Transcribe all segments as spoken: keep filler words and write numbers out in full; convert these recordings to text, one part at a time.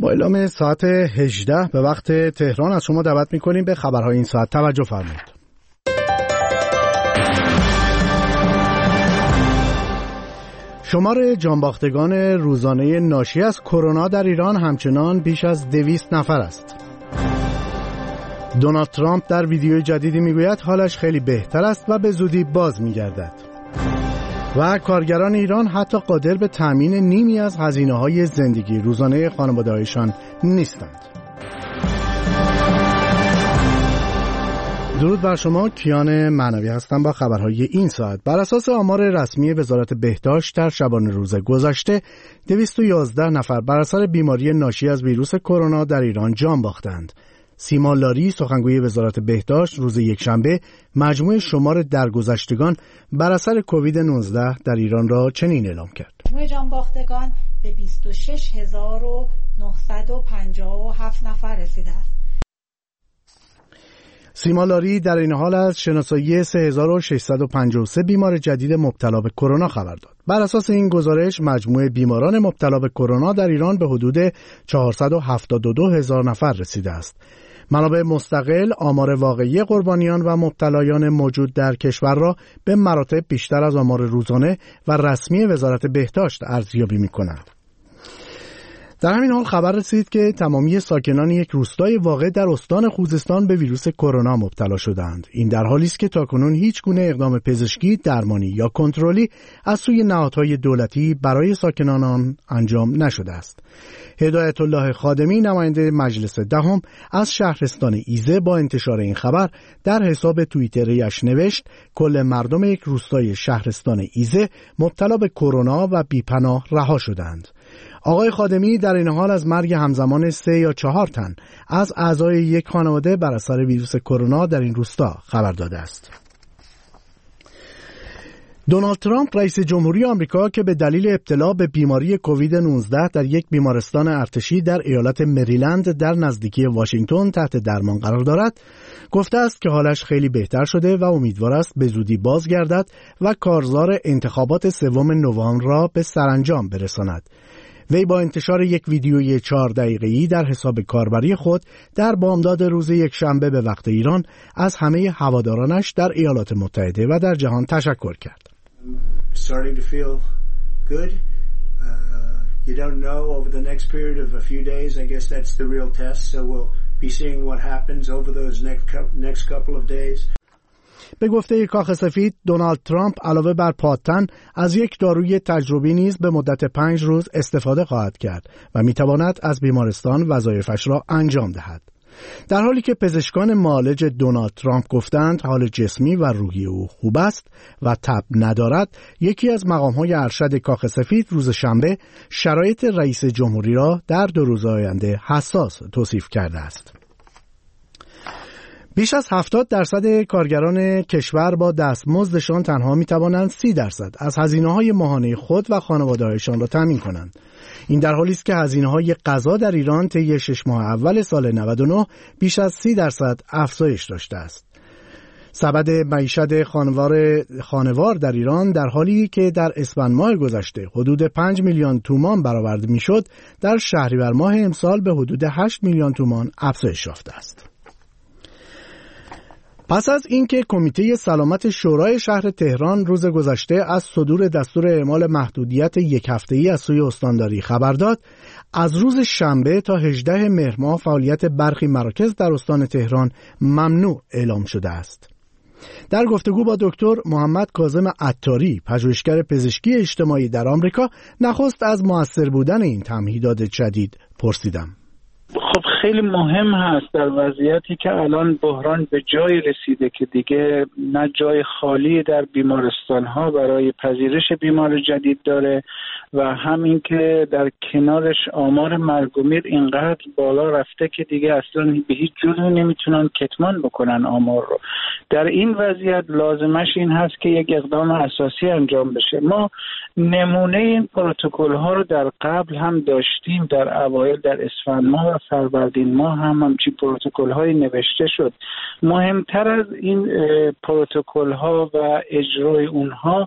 با اعلام ساعت هجده به وقت تهران از شما دعوت می‌کنیم به خبرهای این ساعت توجه فرمایید. شمار جانباختگان روزانه ناشی از کرونا در ایران همچنان بیش از دویست نفر است. دونالد ترامپ در ویدیوی جدیدی میگوید حالش خیلی بهتر است و به زودی باز میگردد. و کارگران ایران حتی قادر به تامین نیمی از هزینه‌های زندگی روزانه خانواده‌هایشان نیستند. درود بر شما، کیان معنوی هستم با خبرهای این ساعت. بر اساس آمار رسمی وزارت بهداشت در شبانه روز گذشته دویست و یازده نفر بر اثر بیماری ناشی از ویروس کرونا در ایران جان باختند. سیما لاری، سخنگوی وزارت بهداشت، روز یکشنبه مجموع شمار درگذشتگان بر اثر کووید نوزده در ایران را چنین اعلام کرد. مجموع جانباختگان به بیست و شش هزار و نهصد و پنجاه و هفت نفر رسیده است. سیما لاری در این حال از شناسایی سه هزار و ششصد و پنجاه و سه بیمار جدید مبتلا به کرونا خبر داد. بر اساس این گزارش مجموع بیماران مبتلا به کرونا در ایران به حدود چهارصد و هفتاد و دو هزار نفر رسیده است. منابع مستقل آمار واقعی قربانیان و مبتلایان موجود در کشور را به مراتب بیشتر از آمار روزانه و رسمی وزارت بهداشت ارزیابی می‌کند. در همین حال خبر رسید که تمامی ساکنان یک روستای واقع در استان خوزستان به ویروس کرونا مبتلا شدند. این در حالی است که تاکنون هیچ گونه اقدام پزشکی، درمانی یا کنترلی از سوی نهادهای دولتی برای ساکنان آن انجام نشده است. هدایت الله خادمی، نماینده مجلس دهم از شهرستان ایزه، با انتشار این خبر در حساب توییتریش نوشت کل مردم یک روستای شهرستان ایزه مبتلا به کرونا و بی‌پناه رها شدند. آقای خادمی در این حال از مرگ همزمان سه یا چهار تن از اعضای یک خانواده بر اثر ویروس کرونا در این روستا خبر داده است. دونالد ترامپ رئیس جمهوری آمریکا که به دلیل ابتلا به بیماری کووید نوزده در یک بیمارستان ارتشی در ایالت مریلند در نزدیکی واشنگتن تحت درمان قرار دارد، گفته است که حالش خیلی بهتر شده و امیدوار است به زودی بازگردد و کارزار انتخابات سوم نوامبر را به سرانجام برساند. وی با انتشار یک ویدیوی چهار دقیقه‌ای در حساب کاربری خود در بامداد روز یکشنبه به وقت ایران از همه هوادارانش در ایالات متحده و در جهان تشکر کرد. Starting to feel good. Uh, you don't know over the next period of a few days. I guess that's the real test. So we'll be seeing what happens over those next next couple of days. به گفته کاخ سفید، دونالد ترامپ علاوه بر پادتن از یک داروی تجربی نیز به مدت پنج روز استفاده خواهد کرد و میتواند از بیمارستان وظایفش را انجام دهد. در حالی که پزشکان معالج دونالد ترامپ گفتند حال جسمی و روحی او خوب است و تب ندارد، یکی از مقام‌های ارشد کاخ سفید روز شنبه شرایط رئیس جمهوری را در دو روز آینده حساس توصیف کرده است. بیش از هفتاد درصد کارگران کشور با دستمزدشان تنها می توانند سی درصد از هزینه‌های ماهانه خود و خانواده‌هایشان را تامین کنند. این در حالی است که هزینه‌های غذا در ایران طی شش ماه اول سال نود و نه بیش از سی درصد افزایش داشته است. سبد معیشت خانوار خانوار در ایران در حالی که در اسفند ماه گذشته حدود پنج میلیون تومان برآورده میشد، در شهریور ماه امسال به حدود هشت میلیون تومان افزایش یافته است. پس از اینکه کمیته سلامت شورای شهر تهران روز گذشته از صدور دستور اعمال محدودیت یک هفته‌ای از سوی استانداری خبر داد، از روز شنبه تا هجدهم مهر ماه فعالیت برخی مراکز در استان تهران ممنوع اعلام شده است. در گفتگو با دکتر محمد کاظم عطاری، پژوهشگر پزشکی اجتماعی در آمریکا، نخست از مؤثر بودن این تمهیدات جدید پرسیدم. خب خیلی مهم هست در وضعیتی که الان بحران به جای رسیده که دیگه نه جای خالی در بیمارستان ها برای پذیرش بیمار جدید داره و همین که در کنارش آمار مرگ و میر اینقدر بالا رفته که دیگه اصلا به هیچ جوری نمیتونن کتمان بکنن آمار رو. در این وضعیت لازمش این هست که یک اقدام اساسی انجام بشه. ما نمونه این پروتکل ها رو در قبل هم داشتیم، در اوایل در اسفند ماه و فروردین ماه هم همچین پروتکل های نوشته شد. مهمتر از این پروتکل ها و اجرای اونها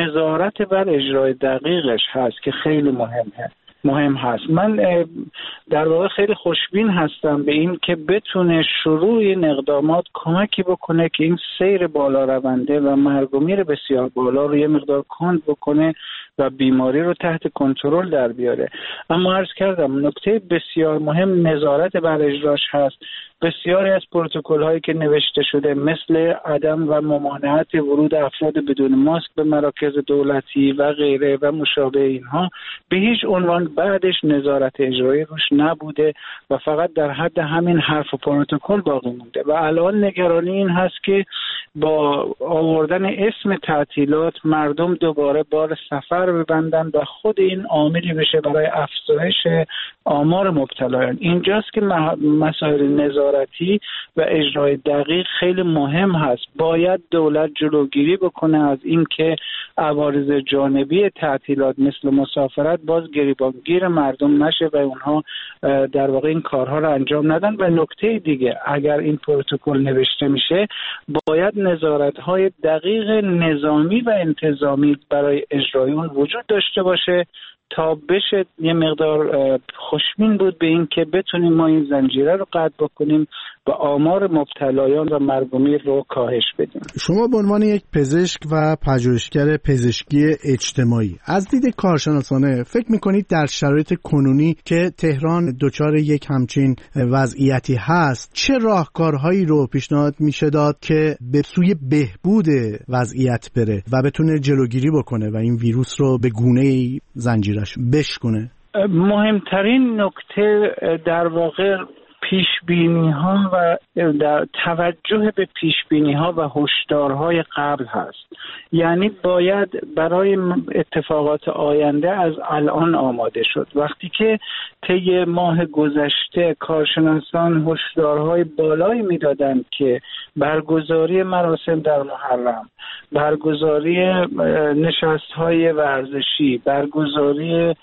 نظارت بر اجرای دقیقش هست که خیلی مهمه. مهم هست. من در واقع خیلی خوشبین هستم به این که بتونه شروع این اقدامات کمکی بکنه که این سیر بالا رونده و مرگ و میر بسیار بالا رو یه مقدار کند بکنه و بیماری رو تحت کنترل در بیاره. اما عرض کردم نکته بسیار مهم نظارت بر اجراش هست. بسیاری از پروتکل هایی که نوشته شده مثل عدم و ممانعت ورود افراد بدون ماسک به مراکز دولتی و غیره و مشابه اینها به هیچ عنوان بعدش نظارت اجرایی روش نبوده و فقط در حد همین حرف و پروتکل باقی مونده و الان نگرانی این هست که با آوردن اسم تعطیلات مردم دوباره بار سفر ببندن و خود این عاملی بشه برای افزایش آمار مبتلایان. اینجاست که مسائل نظارتی و اجرای دقیق خیلی مهم هست. باید دولت جلوگیری بکنه از این که عوارض جانبی تعطیلات مثل مسافرت باز گریبانگیر مردم نشه و اونها در واقع این کارها رو انجام ندن. و نکته دیگه اگر این پروتکل نوشته میشه باید نظارت‌های دقیق نظامی و انتظامی برای اجرای اون وجود داشته باشه تا بشه یه مقدار خوشبین بود به این که بتونیم ما این زنجیره رو قطع بکنیم و آمار مبتلایان و مرگ و میر رو کاهش بدیم. شما به عنوان یک پزشک و پژوهشگر پزشکی اجتماعی از دید کارشناسانه فکر میکنید در شرایط کنونی که تهران دچار یک همچین وضعیتی هست چه راهکارهایی رو پیشنهاد میشه داد که به سوی بهبود وضعیت بره و بتونه جلوگیری بکنه و این ویروس رو به گونه‌ای زنجیرش بشکنه؟ مهمترین نکته در واقع پیشبینی‌ها و در توجه به پیشبینی‌ها و هشدارهای قبل هست. یعنی باید برای اتفاقات آینده از الان آماده شد. وقتی که طی ماه گذشته کارشناسان هشدارهای بالایی میدادند که برگزاری مراسم در محرم، برگزاری نشست‌های ورزشی، برگزاری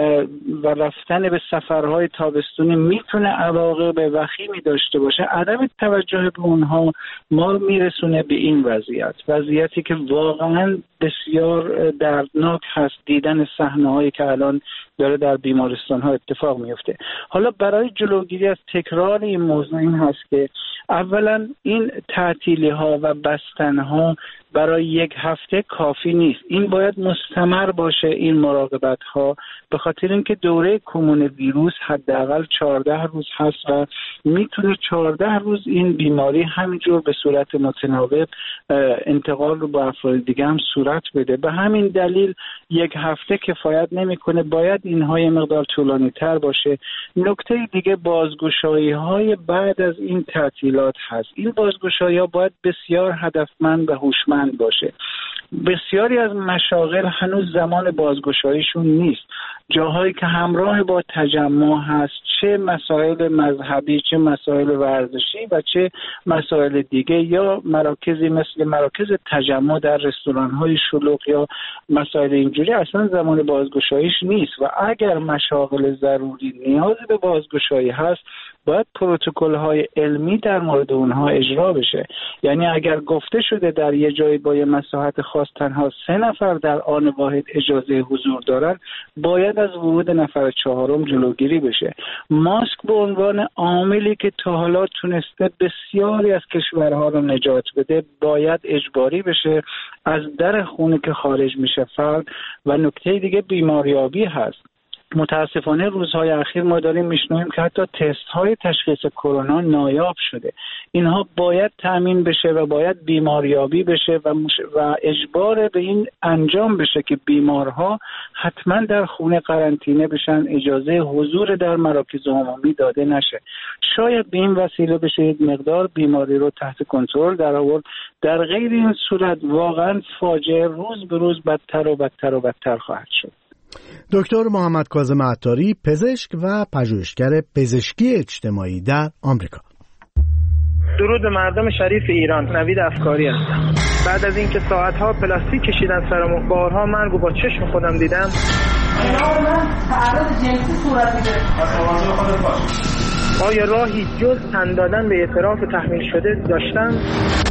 و رفتن به سفرهای تابستونی میتونه عواقب وخیمی داشته باشه، عدم توجه به اونها ما میرسونه به این وضعیت وضعیتی که واقعا بسیار دردناک هست. دیدن صحنه‌هایی که الان داره در بیمارستان‌ها اتفاق میفته. حالا برای جلوگیری از تکرار این موضوع این هست که اولا این تعطیلی‌ها و بستن‌ها برای یک هفته کافی نیست. این باید مستمر باشه این مراقبت‌ها، به خاطر اینکه دوره کمون ویروس حداقل چهارده روز هست و میتونه چهارده روز این بیماری همینجور به صورت متناوب انتقال رو با افراد دیگه هم صورت بده. به همین دلیل یک هفته کفایت نمی‌کنه، باید اینها یه مقدار طولانی‌تر باشه. نکته دیگه بازگشایی‌های بعد از این تعطیلات هست. این بازگشایی‌ها باید بسیار هدفمند و هوشمند باشه. بسیاری از مشاغل هنوز زمان بازگشاییشون نیست. جاهایی که همراه با تجمع هست، چه مسائل مذهبی، چه مسائل ورزشی و چه مسائل دیگه، یا مراکزی مثل مراکز تجمع در رستوران‌های شلوغ یا مسائل اینجوری، اصلا زمان بازگشاییش نیست و اگر مشاغل ضروری نیاز به بازگشایی هست باید پروتکل‌های علمی در مورد اونها اجرا بشه. یعنی اگر گفته شده در یه جایی با یه مساحت خاص تنها سه نفر در آن واحد اجازه حضور دارن، باید از ورود نفر چهارم جلوگیری بشه. ماسک به عنوان عاملی که تا حالا تونسته بسیاری از کشورها رو نجات بده باید اجباری بشه از در خونه که خارج میشه فرد. و نکته دیگه بیماریابی هست. متاسفانه روزهای اخیر ما داریم میشنویم که حتی تست های تشخیص کرونا نایاب شده. اینها باید تأمین بشه و باید بیماریابی بشه و, مش... و اجبار به این انجام بشه که بیمارها حتما در خونه قرنطینه بشن، اجازه حضور در مراکز عمومی داده نشه. شاید به این وسیله بشه یک مقدار بیماری رو تحت کنترل در آورد. در غیر این صورت واقعا فاجعه روز به روز بدتر و بدتر و بدتر خواهد شد. دکتر محمد کاظم عطاری، پزشک و پژوهشگر پزشکی اجتماعی در آمریکا. درود به مردم شریف ایران. نوید افکاری هستم. بعد از اینکه ساعت‌ها پلاستیک کشیدن سرمون، بارها مرگ و با چشم خودم دیدم، آیا راهی جز تن دادن به اعتراف تحمیل شده داشتم؟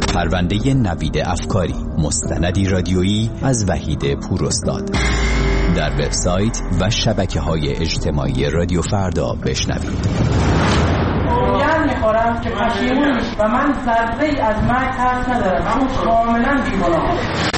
پرونده نوید افکاری، مستندی رادیویی از وحید پوراستاد. در وبسایت و شبکه‌های اجتماعی رادیو فردا بشنوید. اولیان میخورم که پشیمون نیست و من ذره ای از مرگ ترس ندارم، اما کاملا بی‌گناهم.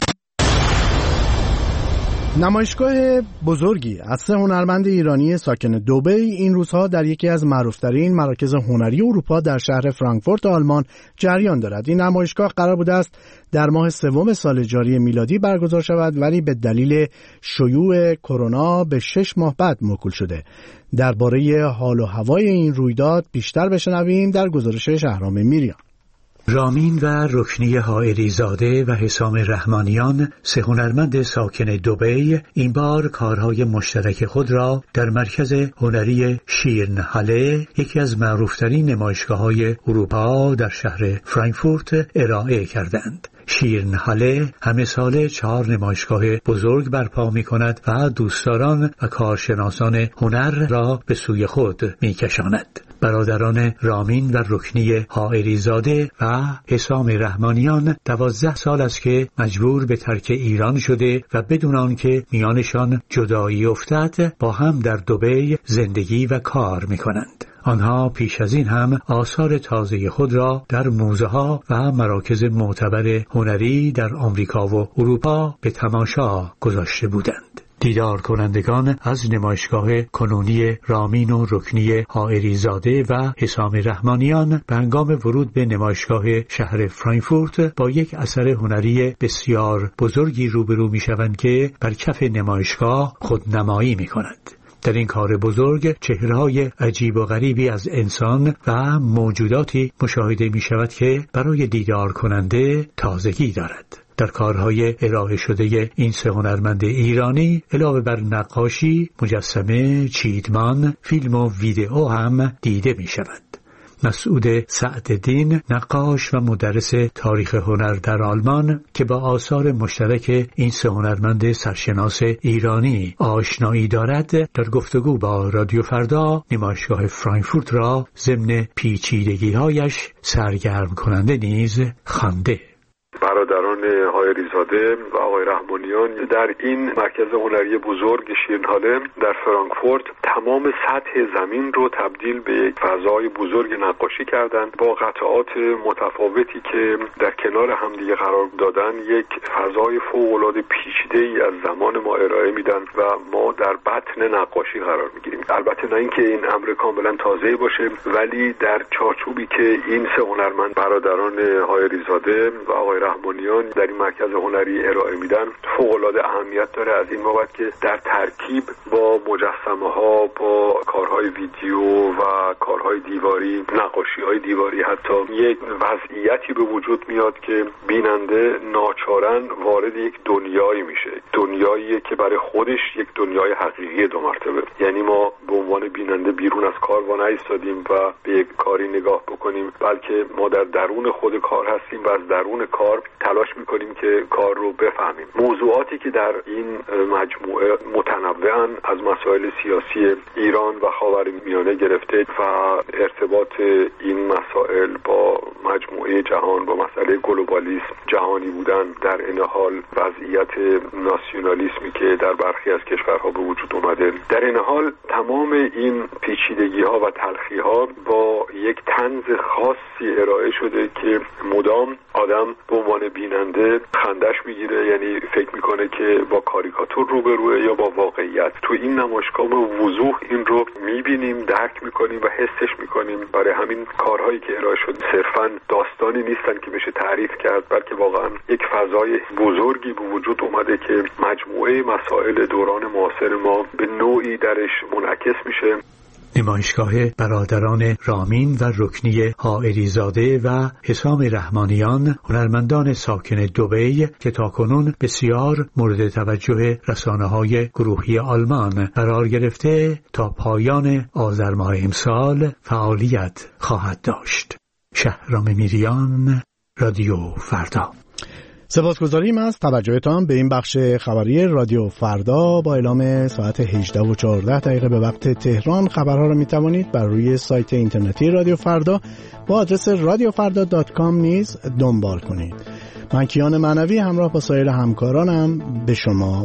نمایشگاه بزرگی از سه هنرمند ایرانی ساکن دبی این روزها در یکی از معروف‌ترین مراکز هنری اروپا در شهر فرانکفورت آلمان جریان دارد. این نمایشگاه قرار بوده است در ماه سوم سال جاری میلادی برگزار شود، ولی به دلیل شیوع کرونا به شش ماه بعد موکول شده. درباره حال و هوای این رویداد بیشتر بشنویم در گزارش شهرام میریان. رامین و رکنی حائری زاده و حسام رحمانیان، سه هنرمند ساکن دبی، این بار کارهای مشترک خود را در مرکز هنری شیرنهاله، یکی از معروفترین نمایشگاه‌های اروپا در شهر فرانکفورت، ارائه کردند. شیرنهاله همه ساله چهار نمایشگاه بزرگ برپا می کند و دوستداران و کارشناسان هنر را به سوی خود می کشاند. برادران رامین و رکنی حائری زاده و حسام رحمانیان دوازده سال است که مجبور به ترک ایران شده و بدون آنکه میانشان جدایی افتد با هم در دبی زندگی و کار می کنند. آنها پیش از این هم آثار تازه خود را در موزه‌ها و مراکز معتبر هنری در آمریکا و اروپا به تماشا گذاشته بودند. دیدار کنندگان از نمایشگاه کنونی رامین و رکنی حائری زاده و حسام رحمانیان به هنگام ورود به نمایشگاه شهر فرانکفورت با یک اثر هنری بسیار بزرگی روبرو می‌شوند که بر کف نمایشگاه خودنمایی می‌کند. در این کار بزرگ چهره‌های عجیب و غریبی از انسان و موجوداتی مشاهده می‌شود که برای دیدار کننده تازگی دارد. در کارهای ارائه شده این سه هنرمند ایرانی علاوه بر نقاشی، مجسمه، چیدمان، فیلم و ویدئو هم دیده می‌شود. مسعود سعدالدین، نقاش و مدرس تاریخ هنر در آلمان که با آثار مشترک این سه هنرمند سرشناس ایرانی آشنایی دارد، در گفتگو با رادیو فردا نمایشگاه فرانکفورت را ضمن پیچیدگی‌هایش سرگرم کننده نیز خوانده. برادران حائری زاده و آقای رحمانیان در این مرکز هنری بزرگ شیرنهاله در فرانکفورت تمام سطح زمین رو تبدیل به یک فضای بزرگ نقاشی کردند با قطعات متفاوتی که در کنار همدیگه قرار دادن یک فضای فوق‌العاده پیچیده‌ای از زمان ما ارائه میدن و ما در بطن نقاشی قرار میگیریم. البته نه اینکه این امر کاملا تازه باشه، ولی در چارچوبی که این سه هنرمند برادران حائری زاده و آقای رحمانیان در این مرکز هنری ارائه میدن فوق‌العاده اهمیت داره، از این بابت که در ترکیب با مجسمه ها، با کارهای ویدیو و کارهای دیواری، نقاشی‌های دیواری، حتی یک وضعیتی به وجود میاد که بیننده ناچارن وارد یک دنیایی میشه، دنیایی که برای خودش یک دنیای حقیقی دو مرتبه. یعنی ما به عنوان بیننده بیرون از کار وا نایستادیم و به یک کاری نگاه بکنیم، بلکه ما در درون خود کار هستیم و از درون کار تلاش میکنیم که کار رو بفهمیم. موضوعاتی که در این مجموعه متنوعاً از مسائل سیاسی ایران و خاورمیانه گرفته و ارتباط این مسائل با مجموعه جهان، با مسئله گلوبالیسم، جهانی بودن، در این حال وضعیت ناسیونالیسمی که در برخی از کشورها به وجود اومده، در این حال تمام این پیچیدگی‌ها و تلخی‌ها با یک طنز خاصی ارائه شده که مدام آدم به عنوان بیننده خندش میگیره، یعنی فکر میکنه که با کاریکاتور روبروه یا با واقعیت. تو این نمایشگاه به وضوح این رو میبینیم، درک میکنیم و حسش میکنیم. برای همین کارهایی که ارائه شد صرفاً داستانی نیستن که بشه تعریف کرد، بلکه واقعاً یک فضای بزرگی به وجود اومده که مجموعه مسائل دوران معاصر ما به نوعی درش منعکس میشه. نمایشگاه برادران رامین و رکنی حائری زاده و حسام رحمانیان، هنرمندان ساکن دبی که تاکنون بسیار مورد توجه رسانه‌های گروهی آلمان قرار گرفته، تا پایان آذر ماه امسال فعالیت خواهد داشت. شهرام میریان، رادیو فردا. سپاسگزاریم از توجهتان به این بخش خبری رادیو فردا. با اعلام ساعت هجده و چهارده دقیقه به وقت تهران خبرها را می توانید بر روی سایت اینترنتی رادیو فردا با آدرس رادیو فردا دات کام نیز دنبال کنید. من کیان معنوی همراه با سایر همکارانم به شما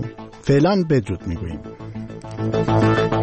فعلا بدرود میگوییم.